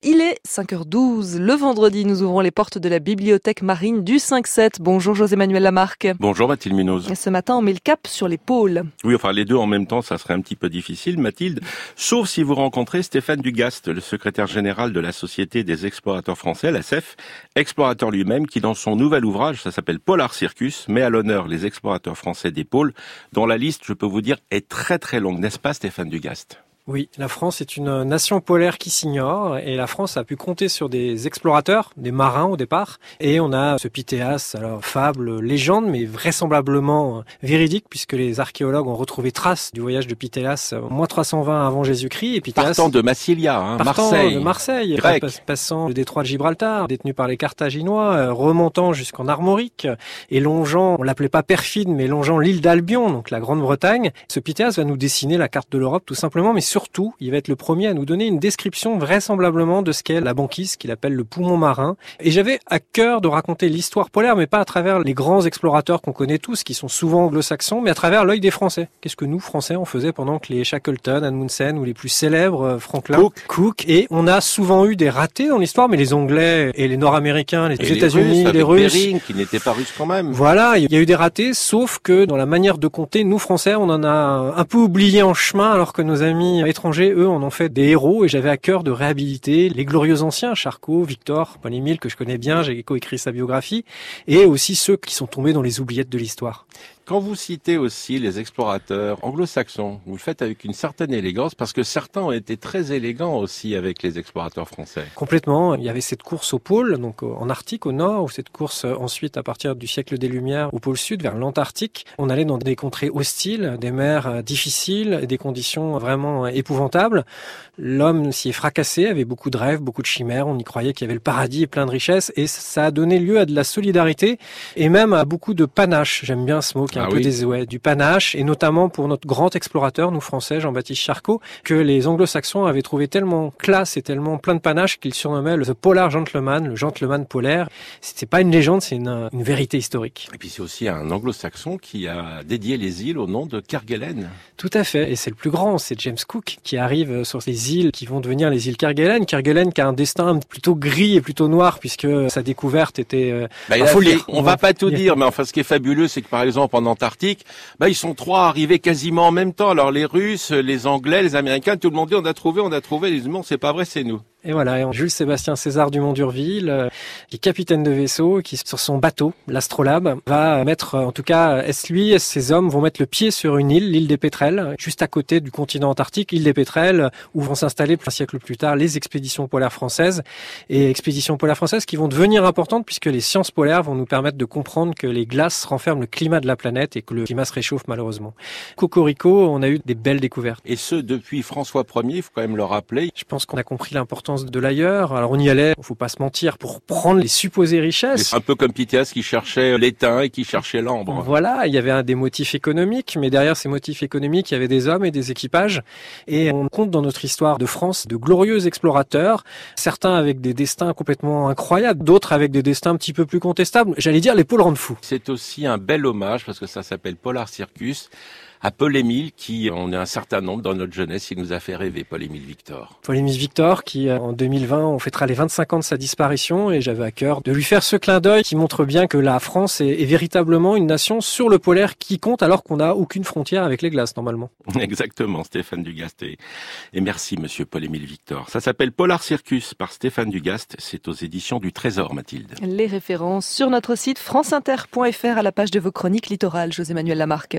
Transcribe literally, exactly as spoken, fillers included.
Il est cinq heures douze. Le vendredi, nous ouvrons les portes de la bibliothèque marine du cinq sept. Bonjour José-Manuel Lamarque. Bonjour Mathilde Munoz. Et ce matin, on met le cap sur les pôles. Oui, enfin les deux en même temps, ça serait un petit peu difficile, Mathilde. Sauf si vous rencontrez Stéphane Dugast, le secrétaire général de la Société des explorateurs français, la S E F, explorateur lui-même, qui dans son nouvel ouvrage, ça s'appelle Polar Circus, met à l'honneur les explorateurs français des pôles, dont la liste, je peux vous dire, est très très longue, n'est-ce pas Stéphane Dugast ? Oui, la France est une nation polaire qui s'ignore et la France a pu compter sur des explorateurs, des marins au départ. Et on a ce Pythéas, alors fable, légende, mais vraisemblablement véridique puisque les archéologues ont retrouvé trace du voyage de Pythéas au moins trois cent vingt avant Jésus-Christ. Et Pythéas, partant de Massilia, hein, partant Marseille, de Marseille, grec. Passant le détroit de Gibraltar, détenu par les Carthaginois, remontant jusqu'en Armorique et longeant, on l'appelait pas perfide, mais longeant l'île d'Albion, donc la Grande-Bretagne. Ce Pythéas va nous dessiner la carte de l'Europe tout simplement, mais surtout, il va être le premier à nous donner une description vraisemblablement de ce qu'est la banquise, qu'il appelle le poumon marin. Et j'avais à cœur de raconter l'histoire polaire, mais pas à travers les grands explorateurs qu'on connaît tous, qui sont souvent anglo-saxons, mais à travers l'œil des Français. Qu'est-ce que nous, Français, on faisait pendant que les Shackleton, Amundsen ou les plus célèbres, Franklin, Cook. Cook. Et on a souvent eu des ratés dans l'histoire, mais les Anglais et les Nord-Américains, les Et États-Unis, les les Russes, Russes, Bering, qui n'était pas russe quand même. voilà, il y a eu des ratés, sauf que dans la manière de compter, nous Français, on en a un peu oublié en chemin, alors que nos amis étrangers, eux, en ont fait des héros, et j'avais à cœur de réhabiliter les glorieux anciens, Charcot, Victor, Paul-Émile, que je connais bien, j'ai coécrit sa biographie, et aussi ceux qui sont tombés dans les oubliettes de l'histoire. Quand vous citez aussi les explorateurs anglo-saxons, vous le faites avec une certaine élégance, parce que certains ont été très élégants aussi avec les explorateurs français. Complètement. Il y avait cette course au pôle, donc en Arctique, au nord, ou cette course ensuite à partir du siècle des Lumières au pôle sud, vers l'Antarctique. On allait dans des contrées hostiles, des mers difficiles, des conditions vraiment épouvantables. L'homme s'y est fracassé, avait beaucoup de rêves, beaucoup de chimères. On y croyait qu'il y avait le paradis et plein de richesses, et ça a donné lieu à de la solidarité et même à beaucoup de panache. J'aime bien ce mot qui est un Ah peu oui. des, ouais, du panache, et notamment pour notre grand explorateur, nous Français, Jean-Baptiste Charcot, que les anglo-saxons avaient trouvé tellement classe et tellement plein de panache qu'ils surnommaient le The Polar Gentleman, le gentleman polaire. C'est pas une légende, c'est une, une vérité historique. Et puis c'est aussi un anglo-saxon qui a dédié les îles au nom de Kerguelen. Tout à fait, et c'est le plus grand, c'est James Cook qui arrive sur ces îles qui vont devenir les îles Kerguelen. Kerguelen qui a un destin plutôt gris et plutôt noir puisque sa découverte était... Euh, Bah, il bah, a faut fait- lire. on va pas tout dire, mais enfin ce qui est fabuleux, c'est que par exemple en Antarctique, bah ils sont trois arrivés quasiment en même temps. Alors les Russes, les Anglais, les Américains, tout le monde dit on a trouvé, on a trouvé. Ils disent non, c'est pas vrai, c'est nous. Et voilà, et Jules-Sébastien César Dumont-d'Urville, euh, qui est capitaine de vaisseau, qui sur son bateau, l'Astrolabe, va mettre, en tout cas, est-ce lui, est-ce ses hommes vont mettre le pied sur une île, l'île des Pétrels, juste à côté du continent antarctique, île des Pétrels, où vont s'installer un siècle plus tard les expéditions polaires françaises, et expéditions polaires françaises qui vont devenir importantes puisque les sciences polaires vont nous permettre de comprendre que les glaces renferment le climat de la planète et que le climat se réchauffe malheureusement. Cocorico, on a eu des belles découvertes. Et ce depuis François Ier, il faut quand même le rappeler. Je pense qu'on a compris l'importance de l'ailleurs. Alors on y allait, faut pas se mentir, pour prendre les supposées richesses. C'est un peu comme Pythéas qui cherchait l'étain et qui cherchait l'ambre. Voilà, il y avait un des motifs économiques, mais derrière ces motifs économiques, il y avait des hommes et des équipages. Et on compte dans notre histoire de France de glorieux explorateurs, certains avec des destins complètement incroyables, d'autres avec des destins un petit peu plus contestables. J'allais dire les pôles rendent fous. C'est aussi un bel hommage, parce que ça s'appelle Polar Circus, à Paul-Émile, qui, on est un certain nombre dans notre jeunesse, il nous a fait rêver, Paul-Émile Victor. Paul-Émile Victor, qui en deux mille vingt, on fêtera les vingt-cinq ans de sa disparition, et j'avais à cœur de lui faire ce clin d'œil qui montre bien que la France est, est véritablement une nation sur le polaire qui compte alors qu'on n'a aucune frontière avec les glaces normalement. Exactement, Stéphane Dugast. Et, et merci, monsieur Paul-Émile Victor. Ça s'appelle Polar Circus par Stéphane Dugast. C'est aux éditions du Trésor, Mathilde. Les références sur notre site franceinter point f r à la page de vos chroniques littorales, José-Manuel Lamarque.